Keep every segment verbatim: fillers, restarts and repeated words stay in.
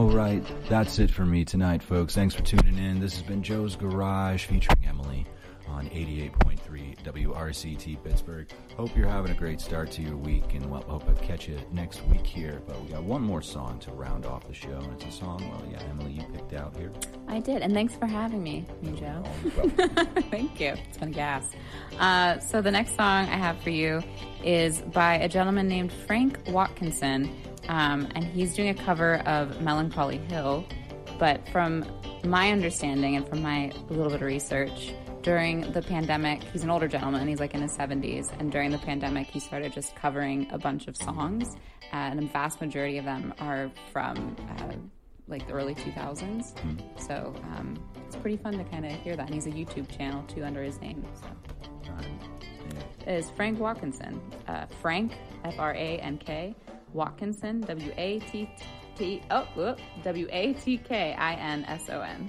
All right, that's it for me tonight, folks. Thanks for tuning in. This has been Joe's Garage featuring Emily on eighty-eight point three W R C T Pittsburgh. Hope you're having a great start to your week, and well, hope I catch you next week here. But we got one more song to round off the show, and it's a song, well, yeah, Emily, you picked out here. I did, and thanks for having me, me Joe. Oh, Thank you. It's been a gas. Uh, so the next song I have for you is by a gentleman named Frank Watkinson, um, and he's doing a cover of Melancholy Hill. But from my understanding and from my little bit of research, during the pandemic, he's an older gentleman, he's like in his seventies, and during the pandemic he started just covering a bunch of songs, uh, and the vast majority of them are from uh, like the early two thousands. Mm. So um, it's pretty fun to kind of hear that, and he's a YouTube channel too under his name. So um, it is Frank Watkinson, uh, Frank, F R A N K, Watkinson, W A T T, oh, whoop, W A T K I N S O N.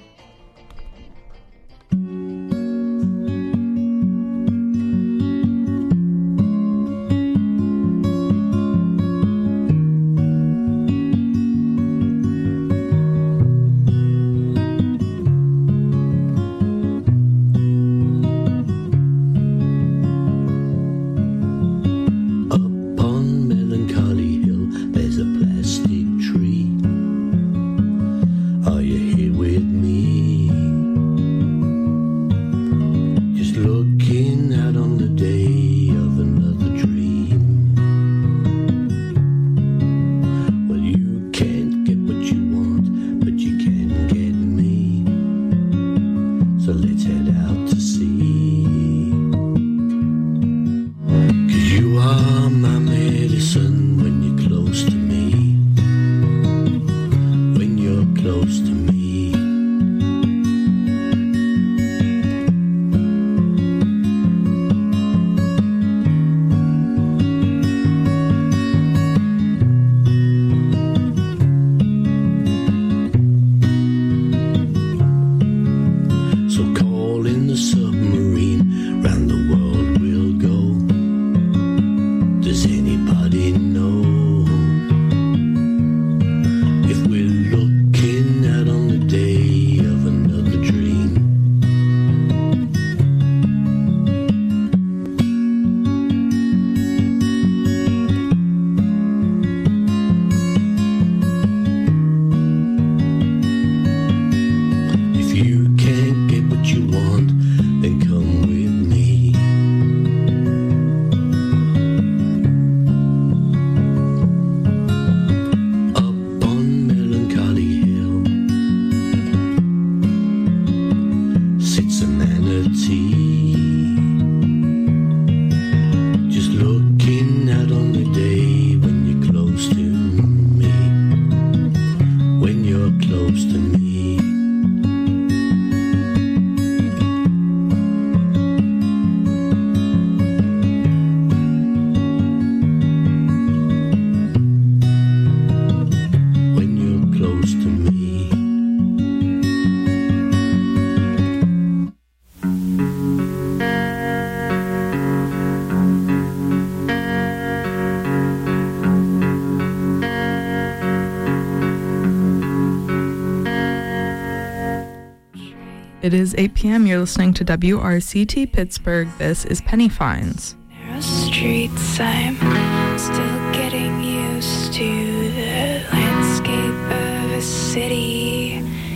It is eight p.m. You're listening to W R C T Pittsburgh. This is Penny Fines. Narrow streets, I'm still getting used to the landscape of a city.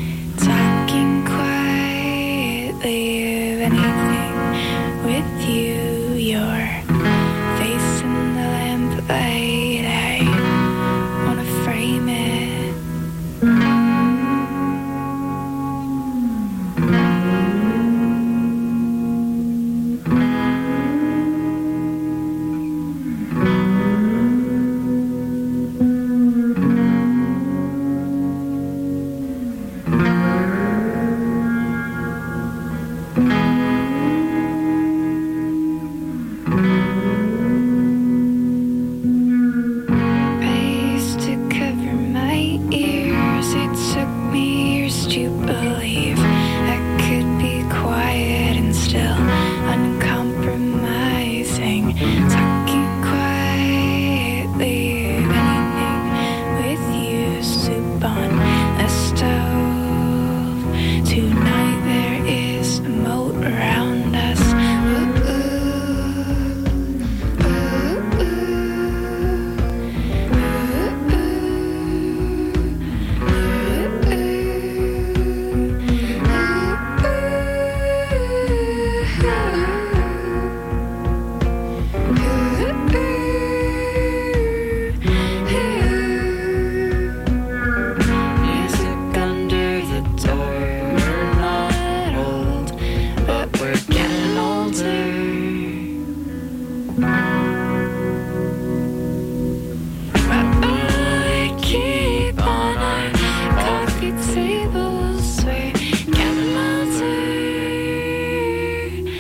Talking quietly of anything with you. Your face in the lamplight, I wanna frame it. Mm-hmm.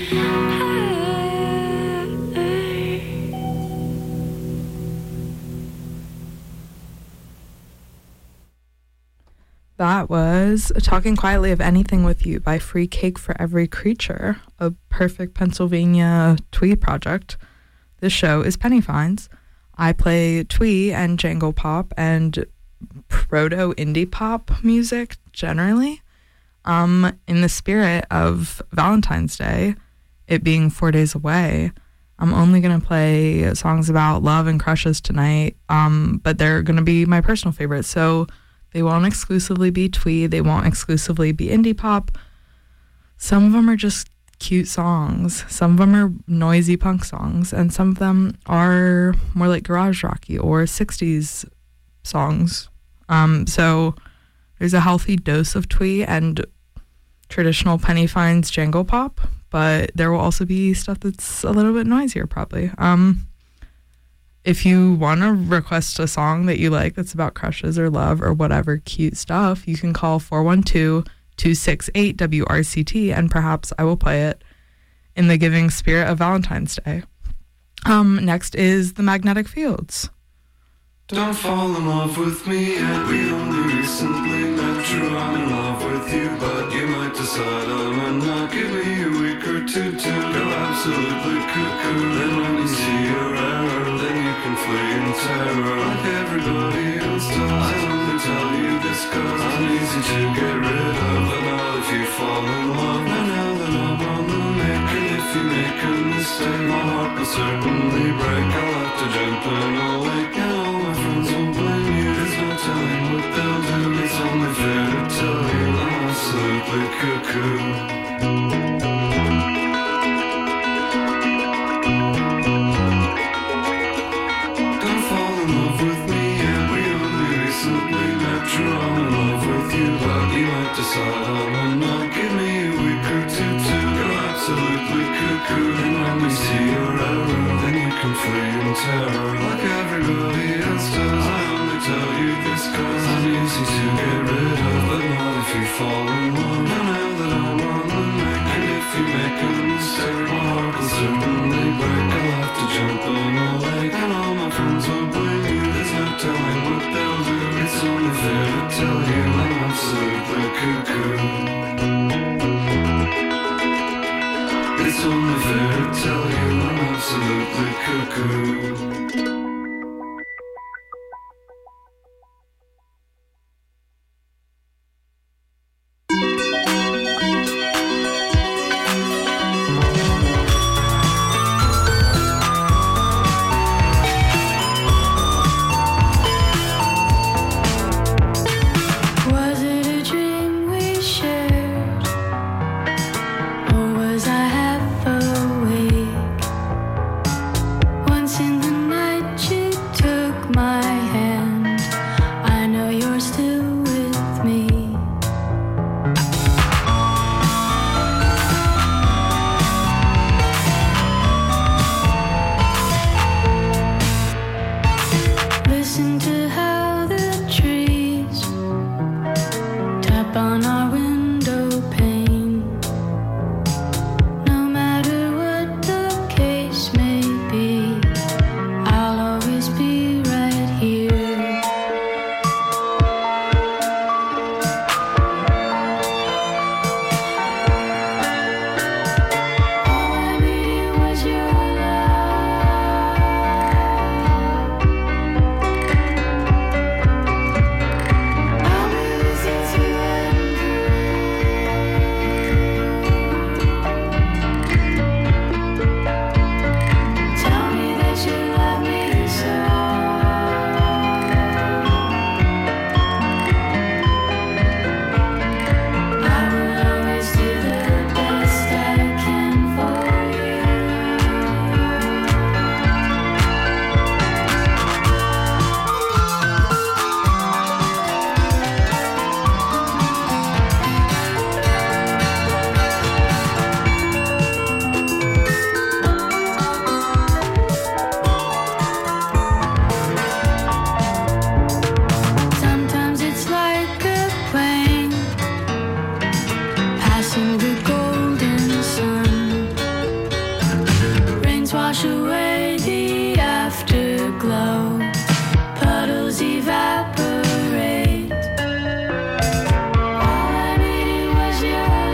That was Talking Quietly of Anything With You by Free Cake for Every Creature, a perfect Pennsylvania twee project. This show is Penny Finds. I play twee and jangle pop and proto indie pop music generally. Um, in the spirit of Valentine's Day, it being four days away, I'm only going to play songs about love and crushes tonight, um, but they're going to be my personal favorites. So they won't exclusively be twee. They won't exclusively be indie pop. Some of them are just cute songs. Some of them are noisy punk songs. And some of them are more like garage rocky or sixties songs. Um, so there's a healthy dose of twee and traditional Penny Finds jangle pop. But there will also be stuff that's a little bit noisier probably. Um... If you want to request a song that you like that's about crushes or love or whatever cute stuff, you can call four one two, two six eight, W R C T and perhaps I will play it in the giving spirit of Valentine's Day. Um, next is The Magnetic Fields. Don't fall in love with me yet. We only recently met. True, I'm in love with you, but you might decide I'm not. Give me a week or two to go absolutely cuckoo. Then when you see your error, then you can flee in terror like everybody else does. I only tell you this cause I'm easy to get rid of, but not if you fall in love. Now, now that I'm on the make, and if you make a mistake, my heart will certainly break. I'll have to jump in a lake, and all my friends will blame you. There's no telling what they'll do. It's only fair to tell you I'm absolutely cuckoo. Don't fall in love with me yet. We only recently met. True, I'm in love with you, but you might decide I'm not. Give me a week or two to go absolutely cuckoo. And when we see your error, then you can flee in terror like everybody else does. I only tell you this cause I'm easy to get rid of, but not if you fall in love. Now, now that I'm on the make, and if you make a mistake, my heart will certainly break. I'll have to jump in a lake, and all my friends will blame you. There's no telling what they'll do. It's only fair to tell you I'm absolutely cuckoo. It's only fair to tell you I'm absolutely cuckoo. Once in the night wash away the afterglow. Puddles evaporate. All I needed was your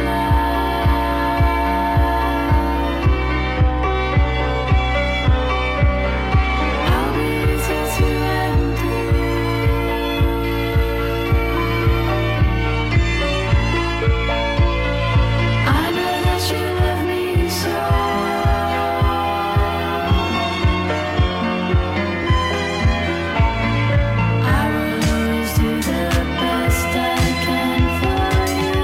love. I'll be with you through and through. I know that you love me so. I will always do the best I can for you.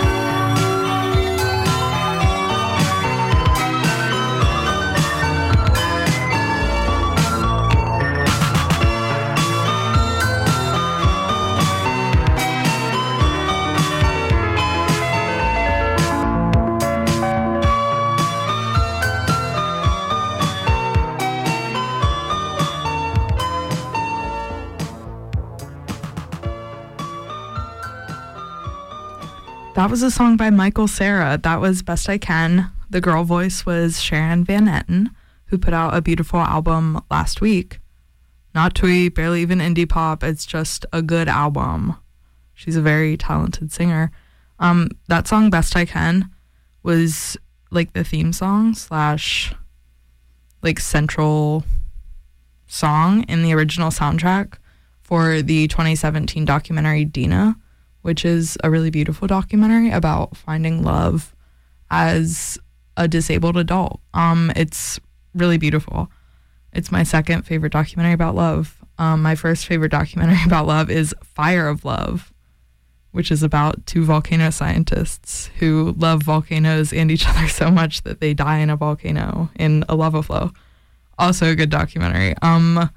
That was a song by Michael Cera. That was Best I Can. The girl voice was Sharon Van Etten, who put out a beautiful album last week. Not twee, barely even indie pop. It's just a good album. She's a very talented singer. Um, that song, Best I Can, was like the theme song slash like central song in the original soundtrack for the twenty seventeen documentary Dina, which is a really beautiful documentary about finding love as a disabled adult. Um, it's really beautiful. It's my second favorite documentary about love. Um, my first favorite documentary about love is Fire of Love, which is about two volcano scientists who love volcanoes and each other so much that they die in a volcano in a lava flow. Also a good documentary. Um,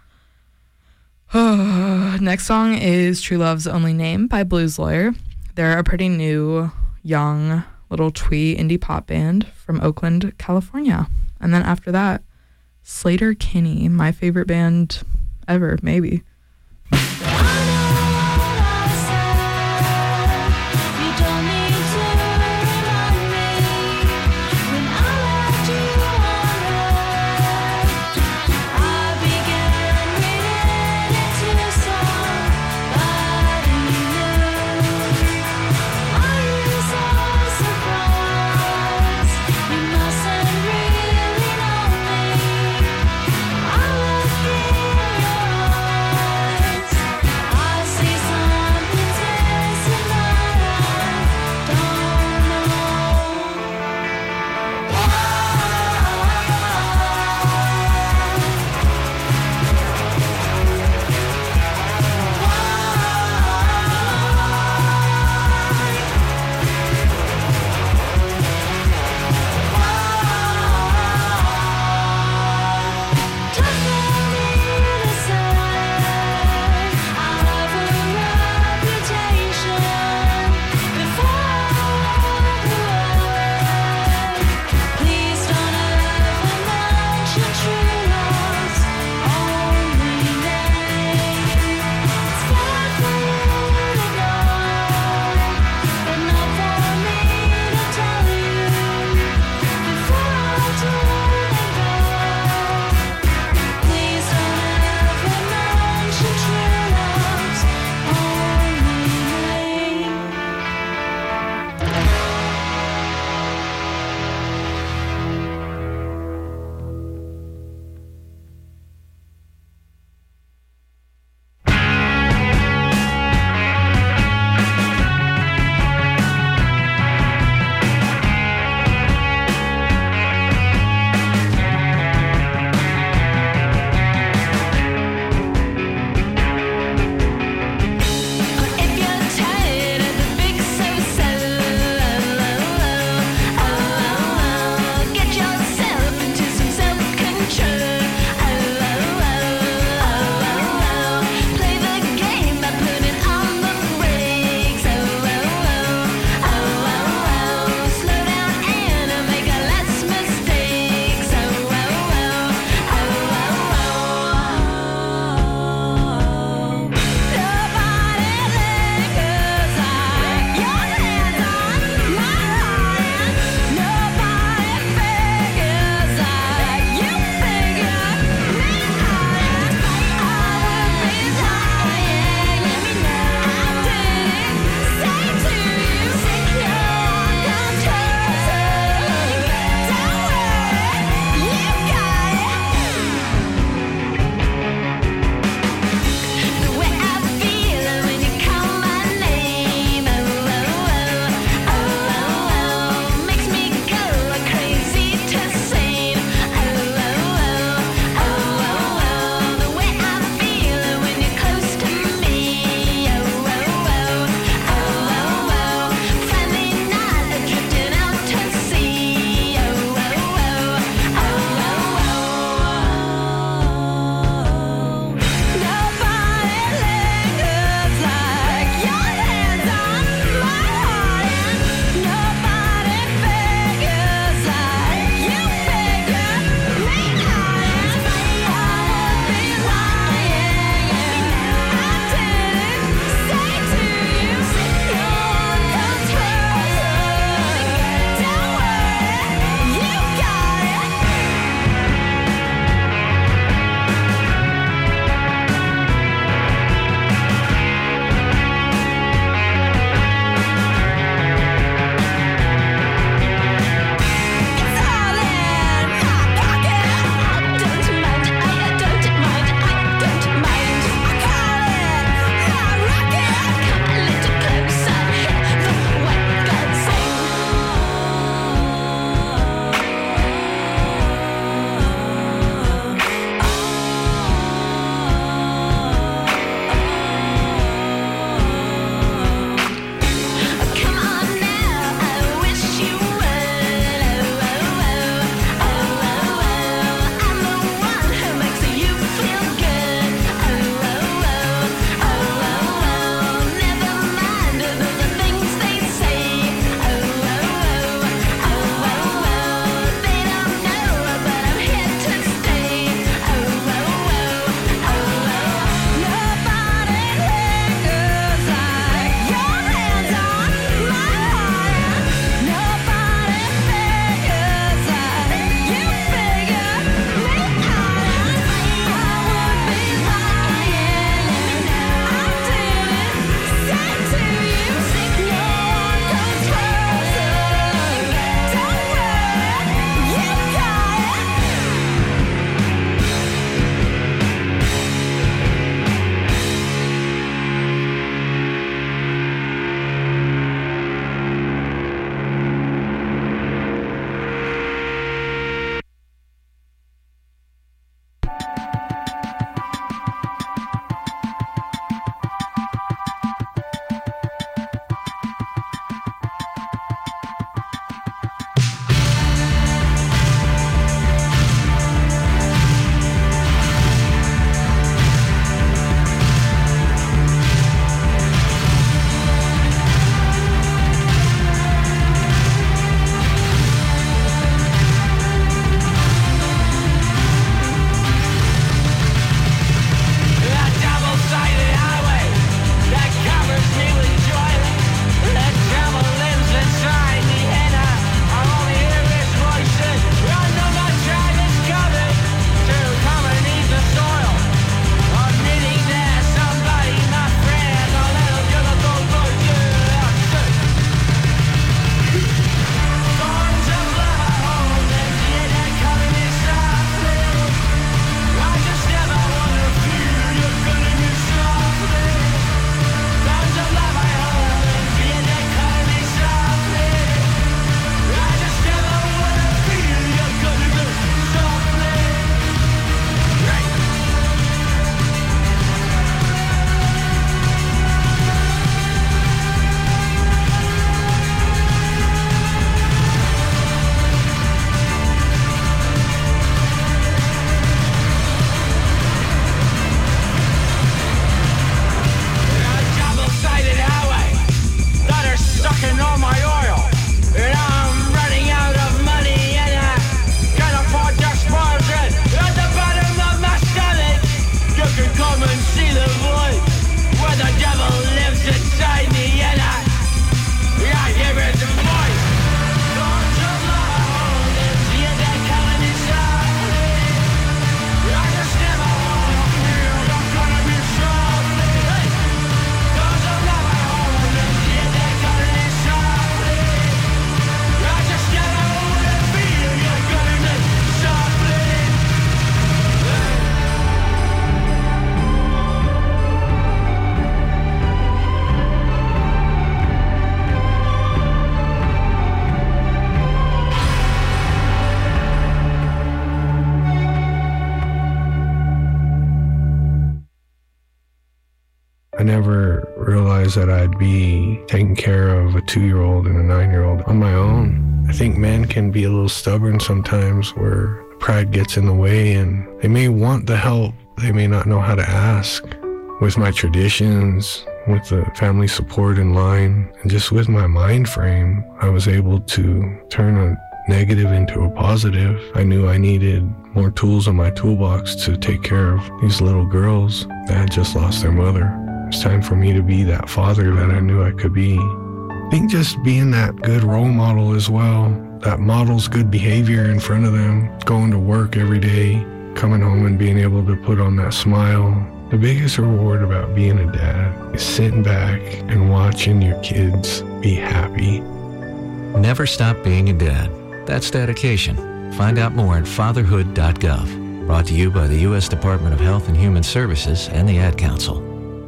next song is True Love's Only Name by Blues Lawyer. They're a pretty new, young, little twee indie pop band from Oakland, California. And then after that, Slater Kinney, my favorite band ever, maybe. I look in your eyes. I never realized that I'd be taking care of a two-year-old and a nine-year-old on my own. I think men can be a little stubborn sometimes where pride gets in the way and they may want the help, they may not know how to ask. With my traditions, with the family support in line, and just with my mind frame, I was able to turn a negative into a positive. I knew I needed more tools in my toolbox to take care of these little girls that had just lost their mother. It's time for me to be that father that I knew I could be. I think just being that good role model as well, that models good behavior in front of them, going to work every day, coming home and being able to put on that smile. The biggest reward about being a dad is sitting back and watching your kids be happy. Never stop being a dad. That's dedication. Find out more at fatherhood dot gov. Brought to you by the U S Department of Health and Human Services and the Ad Council.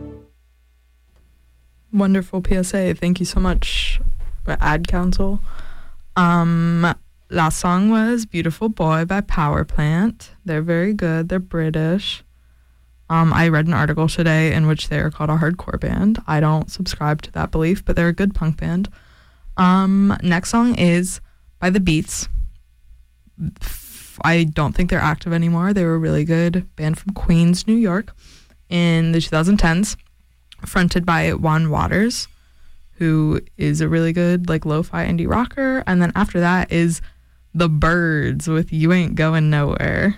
Wonderful P S A. Thank you so much, Ad Council. Um, last song was Beautiful Boy by Power Plant. They're very good. They're British. Um, I read an article today in which they are called a hardcore band. I don't subscribe to that belief, but they're a good punk band. Um, next song is by The Beats. I don't think they're active anymore. They were a really good band from Queens, New York in the twenty tens, fronted by Juan Waters, who is a really good like lo-fi indie rocker. And then after that is The Birds with You Ain't Going Nowhere.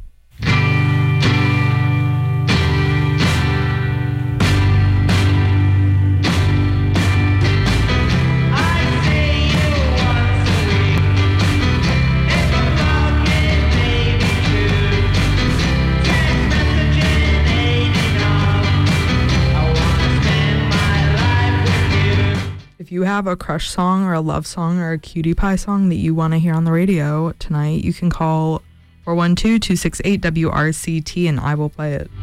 If you have a crush song or a love song or a cutie pie song that you want to hear on the radio tonight, you can call four one two, two six eight, W R C T and I will play it.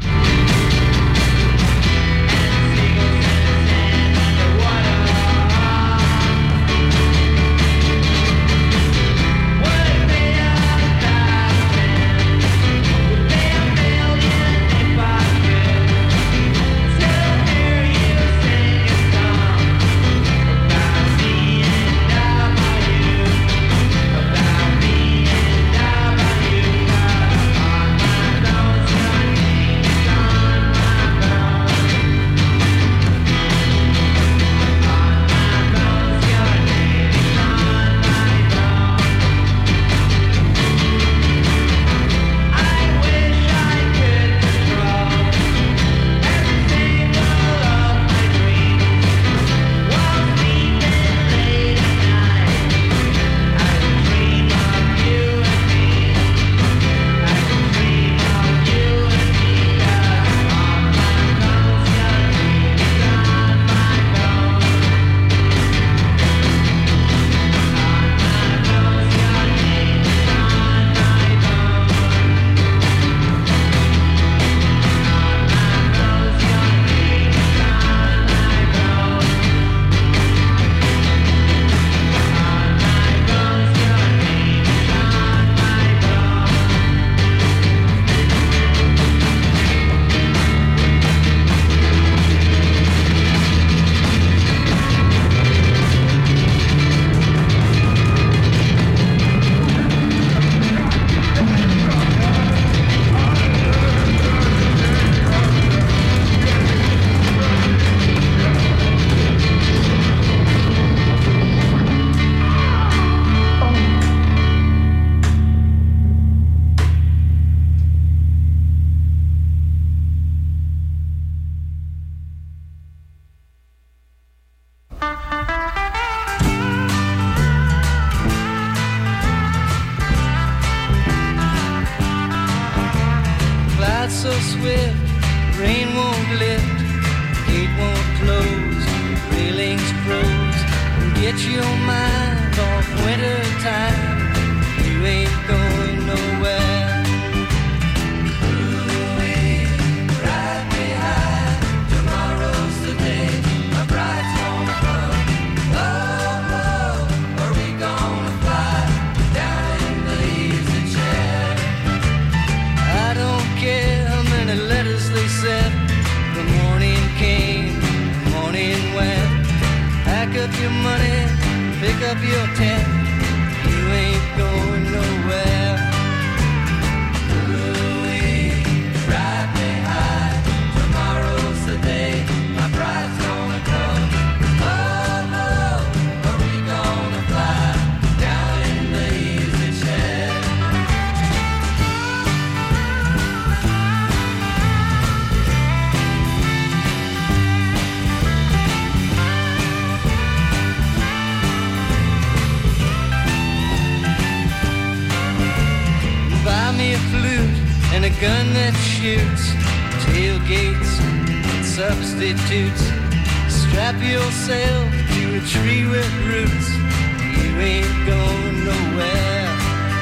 So swift, rain won't lift, gate won't close, railings froze. Get your mind off winter time, you ain't going nowhere. Moving right behind, tomorrow's the day, my bride's gonna come. Oh, oh, are we gonna fly down in the leaves and share? I don't care letters they said, the morning came pack up your tent. You ain't going nowhere. Ooh-wee, ride me high. Tomorrow's the day my bride's gonna come. Oh no, are we gonna fly down in the easy chair? Buy me a flute and a gun that shoots, tailgates and substitutes. Strap yourself to a tree with roots. You ain't going nowhere.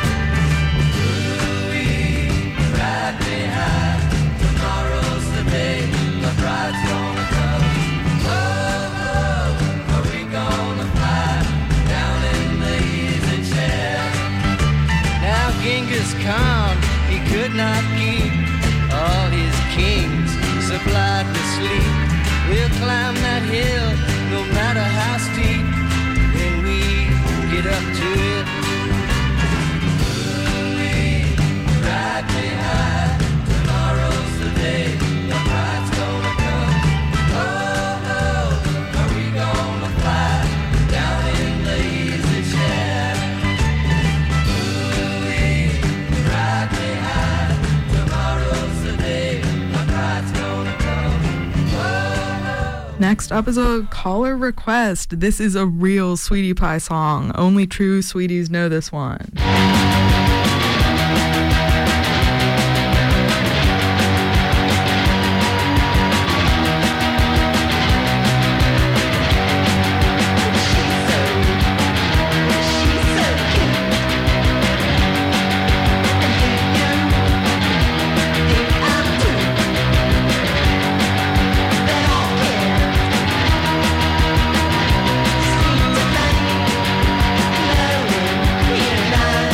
Ooh-wee, ride me high. Tomorrow's the day my bride's gonna come. Oh, oh, are we gonna fly down in the easy chair? Now Genghis Khan, he could not keep all his kings supplied with sleep. We'll climb that hill no matter how steep when we get up to it. Ooh-wee, ride me high. Tomorrow's the day the bride's gonna come. Oh, oh, are we gonna fly down in the easy chair? Ooh-wee, ride me high. Tomorrow's the day my bride's gonna come. Oh, Next up is a caller request. This is a real Sweetie Pie song. Only true sweeties know this one. Sweet tonight, lonely, here tonight.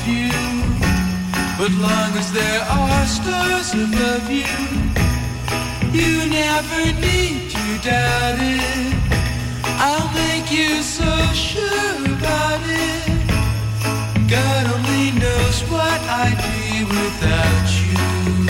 you. But long as there are stars above you, you never need to doubt it. I'll make you so sure about it. God only knows what I'd be without you.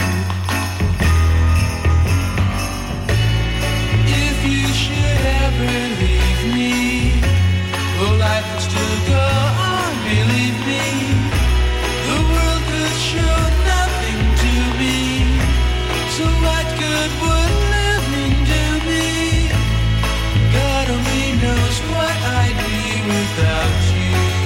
If you should ever leave me, well, life would still go on, believe me. The world could show nothing to me, so what good would living do me? God only knows what I'd be without you.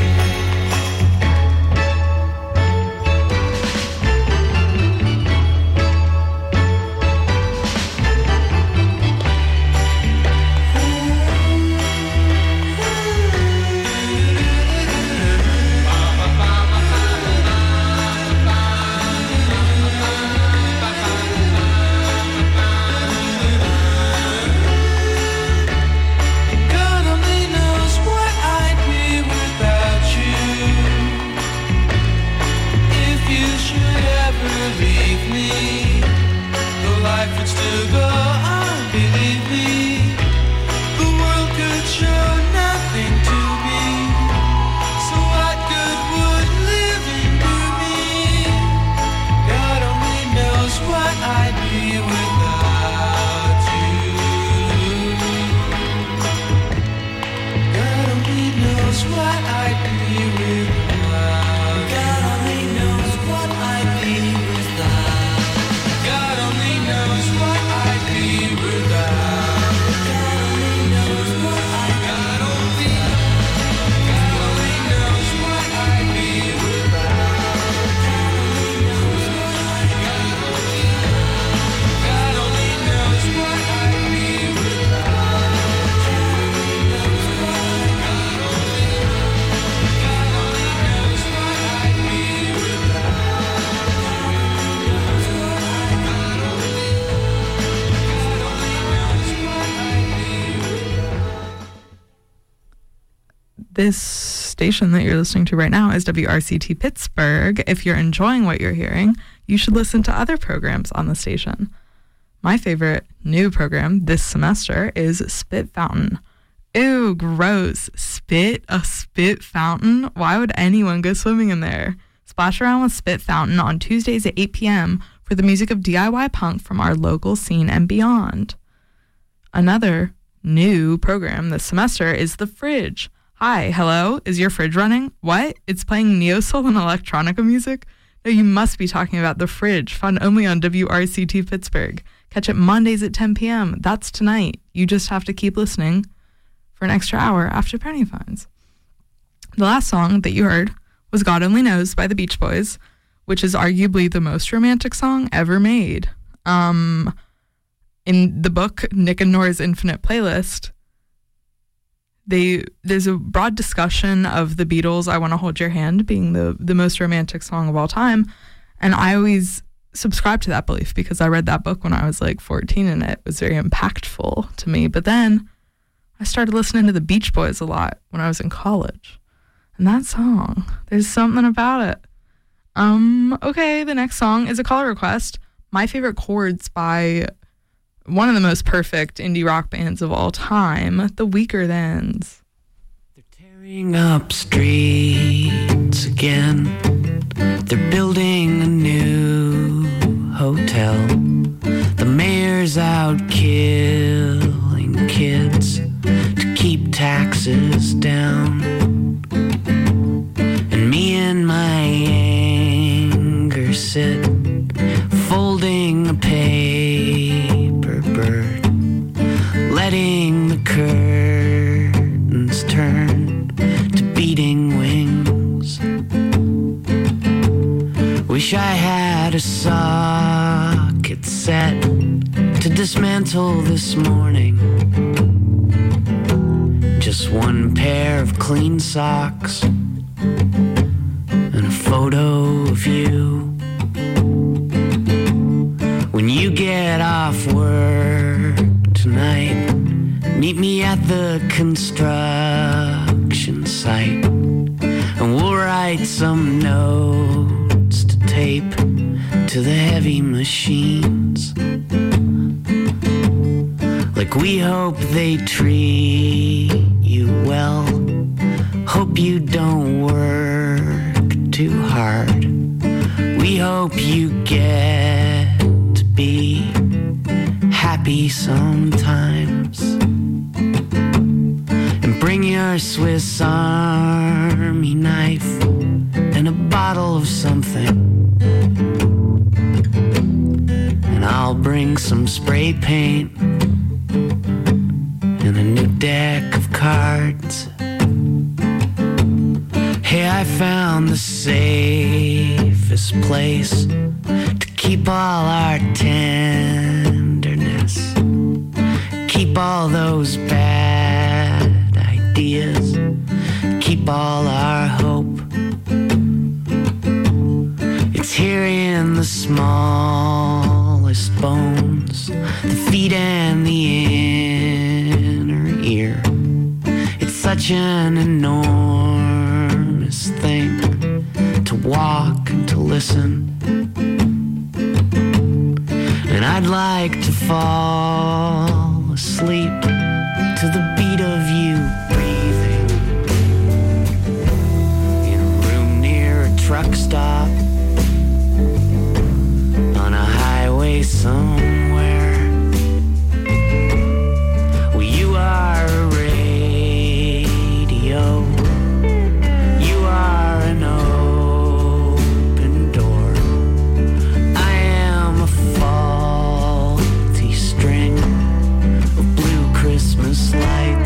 This station that you're listening to right now is W R C T Pittsburgh. If you're enjoying what you're hearing, you should listen to other programs on the station. My favorite new program this semester is Spit Fountain. Ew, gross. Spit? A spit fountain? Why would anyone go swimming in there? Splash around with Spit Fountain on Tuesdays at eight p.m. for the music of D I Y punk from our local scene and beyond. Another new program this semester is The Fridge. Hi, hello, is your fridge running? What? It's playing neo-soul and electronica music? No, you must be talking about The Fridge, fun only on W R C T Pittsburgh. Catch it Mondays at ten p.m. That's tonight. You just have to keep listening for an extra hour after Penny Finds. The last song that you heard was God Only Knows by the Beach Boys, which is arguably the most romantic song ever made. Um, in the book, Nick and Nora's Infinite Playlist, They there's a broad discussion of the Beatles' I Want to Hold Your Hand being the, the most romantic song of all time. And I always subscribed to that belief because I read that book when I was like fourteen and it was very impactful to me. But then I started listening to the Beach Boys a lot when I was in college. And that song, there's something about it. Um, okay, the next song is a call request. My Favorite Chords by one of the most perfect indie rock bands of all time, The Weaker Thans. They're tearing up streets again. They're building a new hotel. The mayor's out killing kids to keep taxes down. And me and my anger sit folding a paper bird, letting the curtains turn to beating wings. Wish I had a socket set to dismantle this morning. Just one pair of clean socks and a photo of you. When you get off work tonight, meet me at the construction site, and we'll ride write some notes to tape to the heavy machines. Like we hope they treat you well. Hope you don't work too hard. We hope you get to be happy sometimes. And bring your Swiss Army knife and a bottle of something. And I'll bring some spray paint and a new deck of cards. Hey, I found the safest place to keep all our tenderness, keep all those bad ideas, keep all our hope. It's here in the smallest bones, the feet and the inner ear. It's such an enormous thing to walk and to listen. And I'd like to fall asleep to the beat of you breathing in a room near a truck stop on a highway somewhere. Well, you are a radio, you are an open door. I am a faulty string of blue Christmas lights.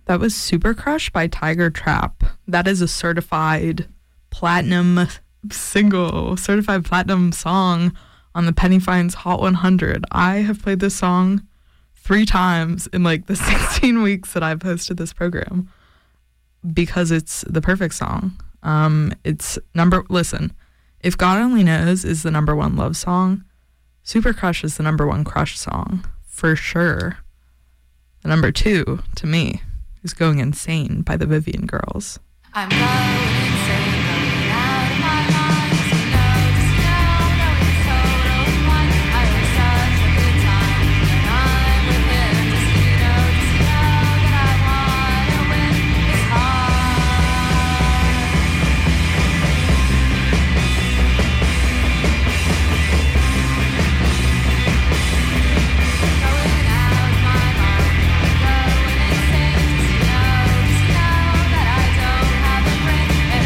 That was Super Crush by Tiger Trap. That is a certified platinum single, certified platinum song on the Penny Finds Hot one hundred. I have played this song three times in like the sixteen weeks that I've hosted this program because it's the perfect song. Um, it's number, listen, if God Only Knows is the number one love song, Super Crush is the number one crush song, for sure. The number two, to me, is Going Insane by the Vivian Girls. I'm going insane, going out of my mind. Just you know, just you know, no, it's total fun. I had such a good time when I'm with him. Just you know, just you know that I wanna win his heart. Going out of my mind, going insane. Just you know, just you know that I don't have a brain.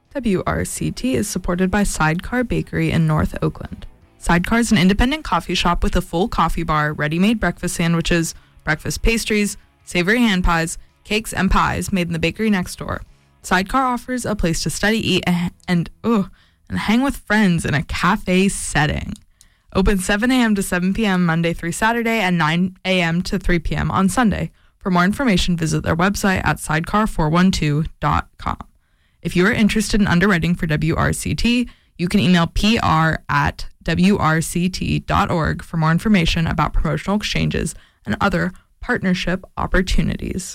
W R C T is supported by Sidecar Bakery in North Oakland. Sidecar is an independent coffee shop with a full coffee bar, ready-made breakfast sandwiches, breakfast pastries, savory hand pies, cakes, and pies made in the bakery next door. Sidecar offers a place to study, eat, and, and, oh, and hang with friends in a cafe setting. Open seven a.m. to seven p.m. Monday through Saturday and nine a.m. to three p.m. on Sunday. For more information, visit their website at sidecar four one two dot com. If you are interested in underwriting for W R C T, you can email P R at W R C T dot org for more information about promotional exchanges and other partnership opportunities.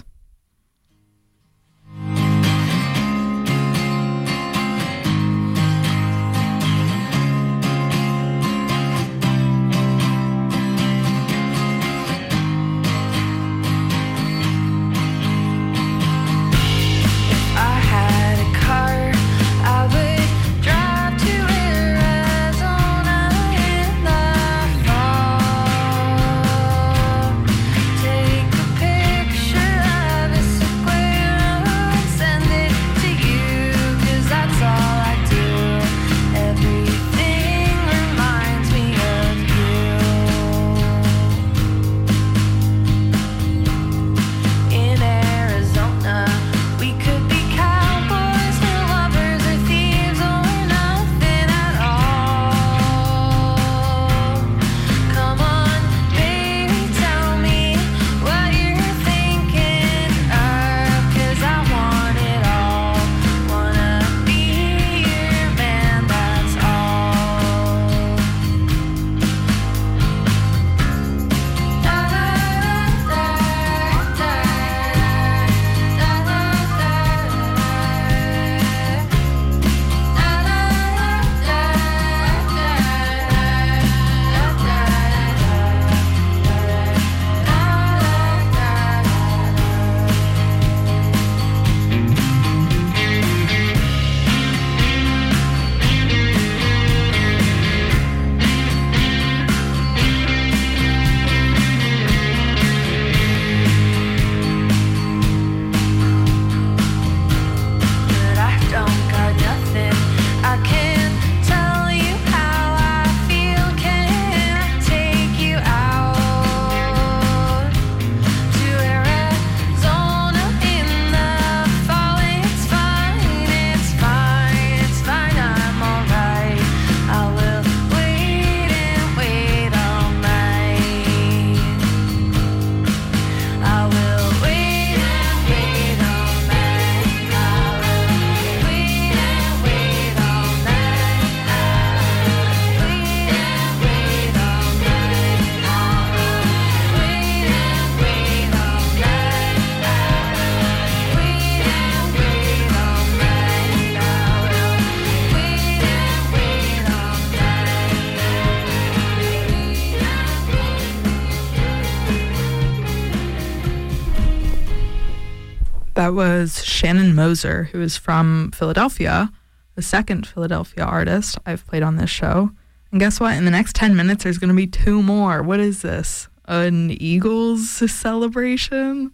That was Shannon Moser, who is from Philadelphia, the second Philadelphia artist I've played on this show. And guess what? In the next ten minutes, there's going to be two more. What is this? An Eagles celebration?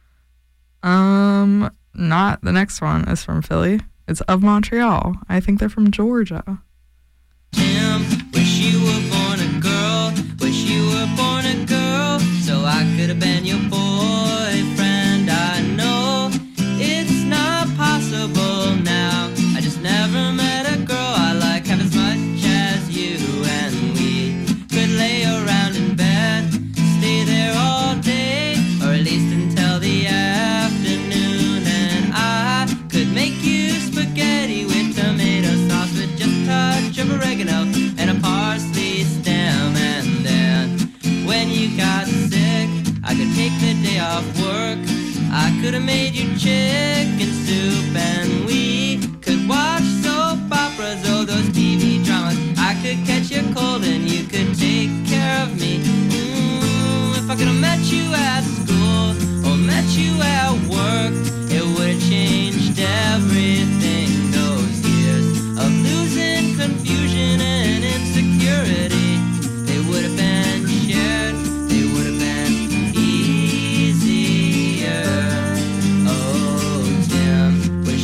Um, not. The next one is from Philly. It's Of Montreal. I think they're from Georgia. Tim, wish you were born a girl, wish you were born a girl, so I could have been your boyfriend. I know it's not possible now, I just never met a girl I like half as much as you, and we could lay around in bed, stay there all day, or at least until the afternoon, and I could make you spaghetti with tomato sauce with just a touch of oregano and a parsley stem, and then when you got sick I could take the day off work, I could have made you chicken soup, and we could watch soap operas, oh those T V dramas, I could catch your cold and you could take care of me. mm, If I could have met you at school or met you at work, it would have changed everything. Those years of losing, confusion and insecurity, they would have been shared, they would have been easier. Oh Tim, wish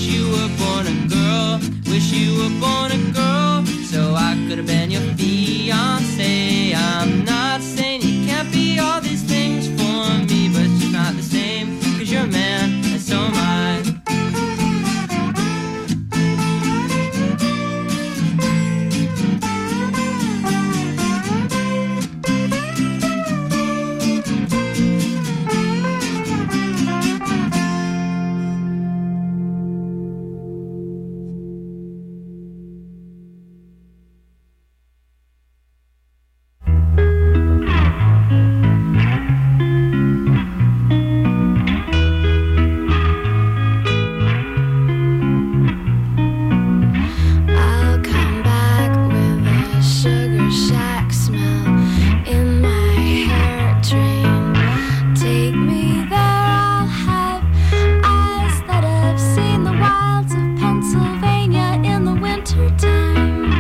wish you were born a girl, so I could have been your fiance. I'm not saying you can't be all these things for me, but it's not the same, cause you're a man, and so am I. I'll come back with a sugar shack smell in my hair train. Take me there, I'll have eyes that have seen the wilds of Pennsylvania in the wintertime.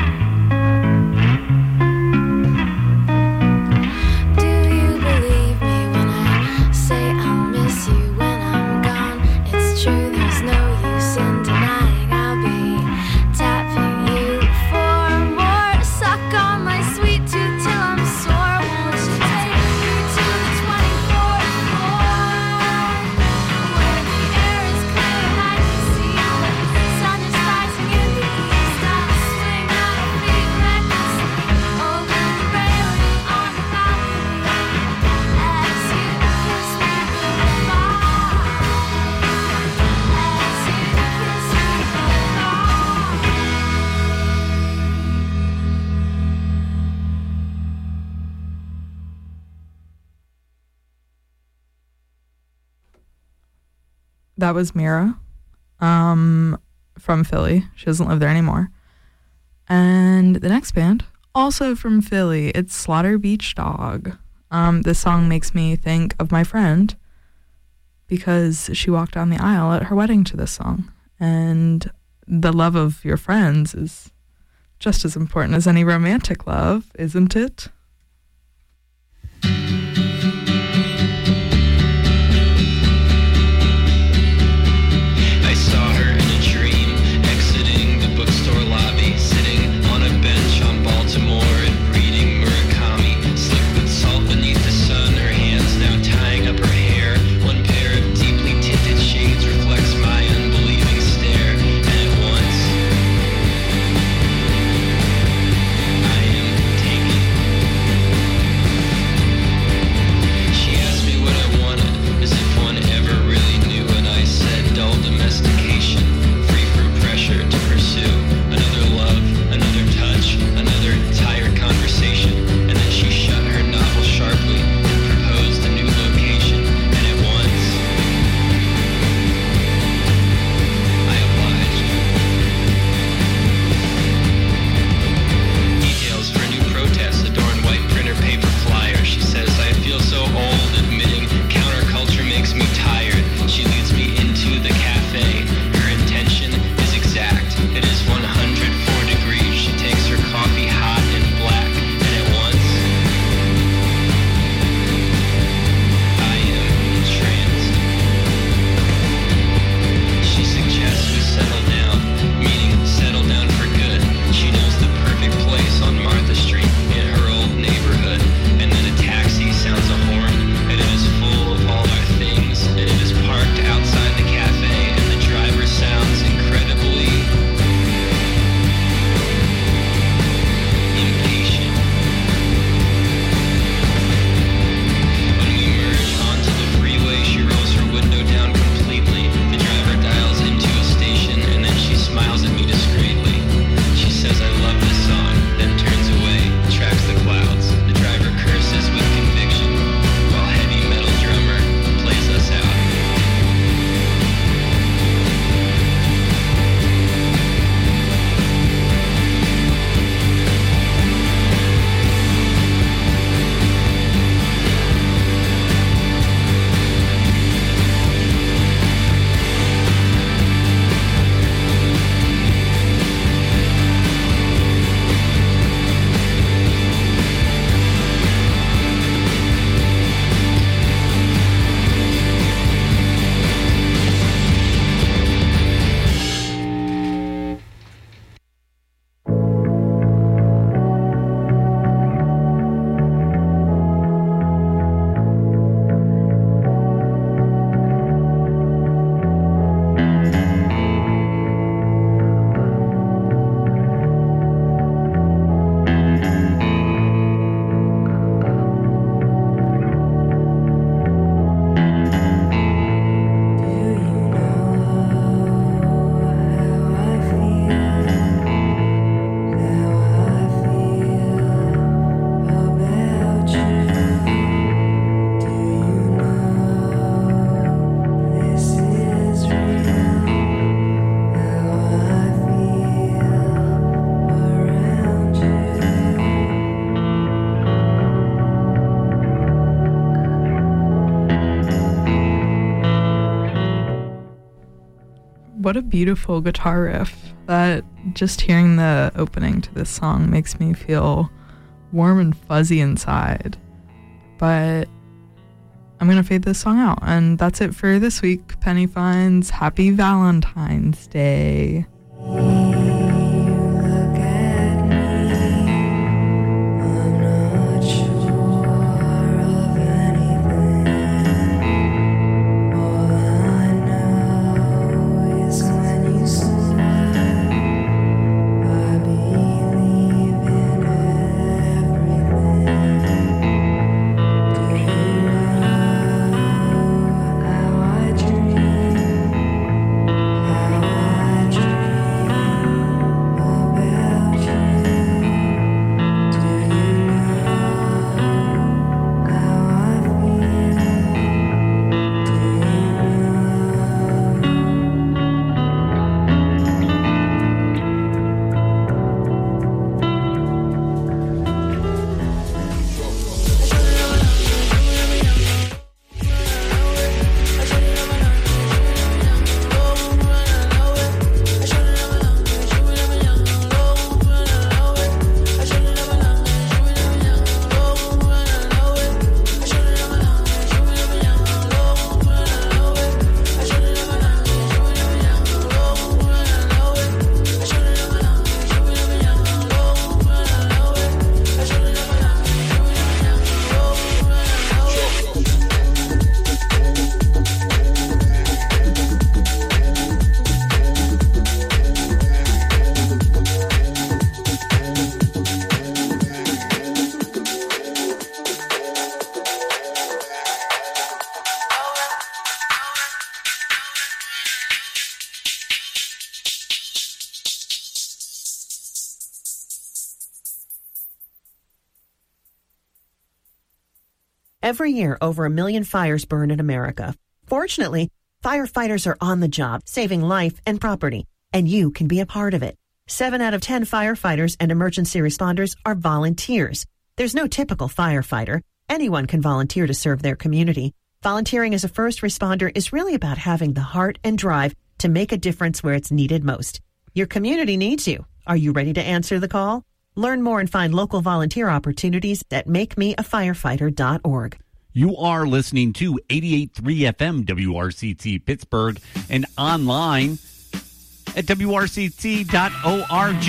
Do you believe me when I say I'll miss you when I'm gone? It's true, there's no use in denying I'll be tapping you for more. Suck on my sweet tooth till I'm sore. Won't you take me to the twenty-fourth floor, where the air is clear and I can see the sun is rising in the east? I'll swing my feet recklessly over the railing on the balcony as you kiss me goodbye. As you kiss me That was Mira, um, from Philly. She doesn't live there anymore. And the next band, also from Philly, it's Slaughter Beach Dog. Um, this song makes me think of my friend because she walked down the aisle at her wedding to this song. And the love of your friends is just as important as any romantic love, isn't it? I saw her in a dream, exiting the bookstore lobby, sitting on a bench on Baltimore and reading Murakami. Slick with salt beneath the sun, her hands now tying up her hair. One pair of deeply tinted shades reflects my unbelieving stare. And at once, I am taken. what a beautiful guitar riff. That just hearing the opening to this song makes me feel warm and fuzzy inside. But I'm going to fade this song out. And that's it for this week. Penny Finds. Happy Valentine's Day. Every year, over a million fires burn in America. Fortunately, firefighters are on the job, saving life and property, and you can be a part of it. Seven out of ten firefighters and emergency responders are volunteers. There's no typical firefighter. Anyone can volunteer to serve their community. Volunteering as a first responder is really about having the heart and drive to make a difference where it's needed most. Your community needs you. Are you ready to answer the call? Learn more and find local volunteer opportunities at make me a firefighter dot org. You are listening to eighty-eight point three F M W R C T Pittsburgh and online at W R C T dot org.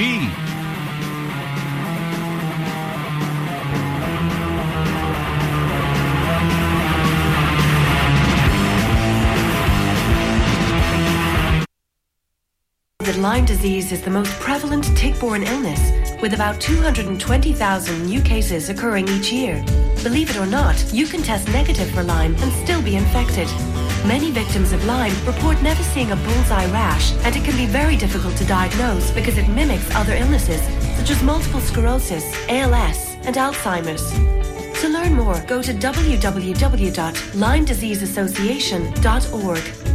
That Lyme disease is the most prevalent tick-borne illness, with about two hundred twenty thousand new cases occurring each year. Believe it or not, you can test negative for Lyme and still be infected. Many victims of Lyme report never seeing a bullseye rash, and it can be very difficult to diagnose because it mimics other illnesses, such as multiple sclerosis, A L S, and Alzheimer's. To learn more, go to w w w dot lyme disease association dot org.